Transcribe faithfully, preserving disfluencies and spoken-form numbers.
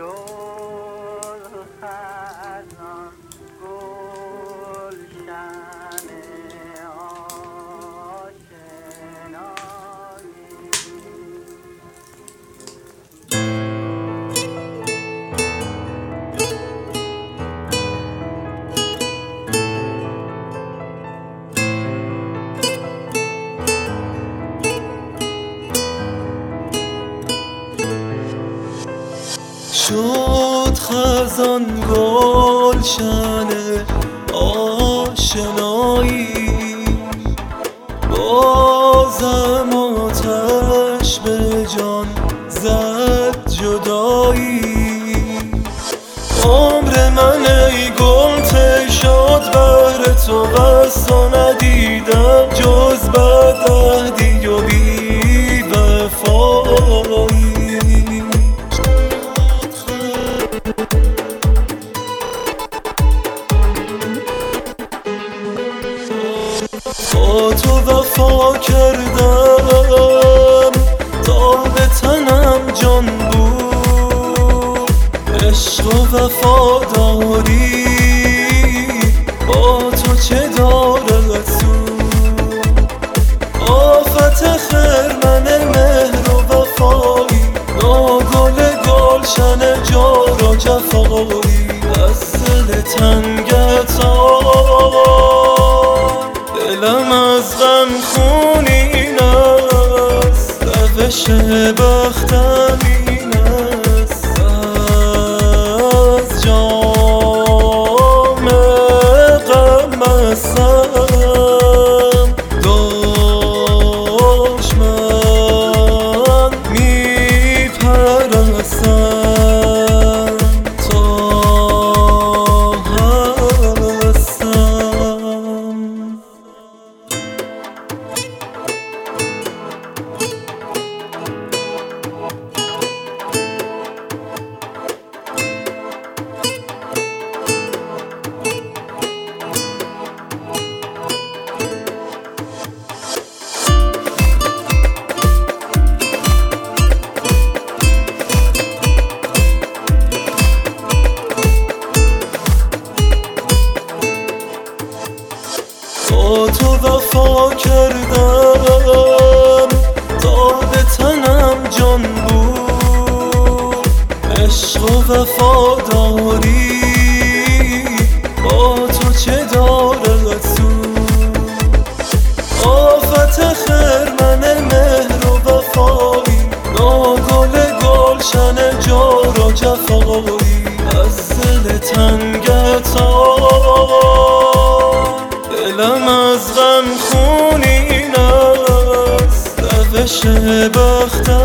خزان گلشن شد خزان گلشن آشنایی، بازم آتش به جان زد جدایی. عمر من ای گل ته شد بهر تو، بس تو ندیدم جز بدعهدی و بی وفایی. با تو وفا کردم تا به تنم جان بود، عشق و وفاداری با تو چه دارد سود. آفت خرمن مهر و وفایی، ناگل گلشن جار و جفایی. از دل تنگتا دلم از غم خونین است، روش بختم این است. از جام غم مستم دشمن می پرستم تا هستم. با تو وفا کردم تا به تنم جان بود، عشق و وفاداری با تو چه دارد سود. آفت خرمن مهر و وفایی، ناگل گلشن جار و جفایی. از دل تنگتا دلم از غم خونین است، روش بختم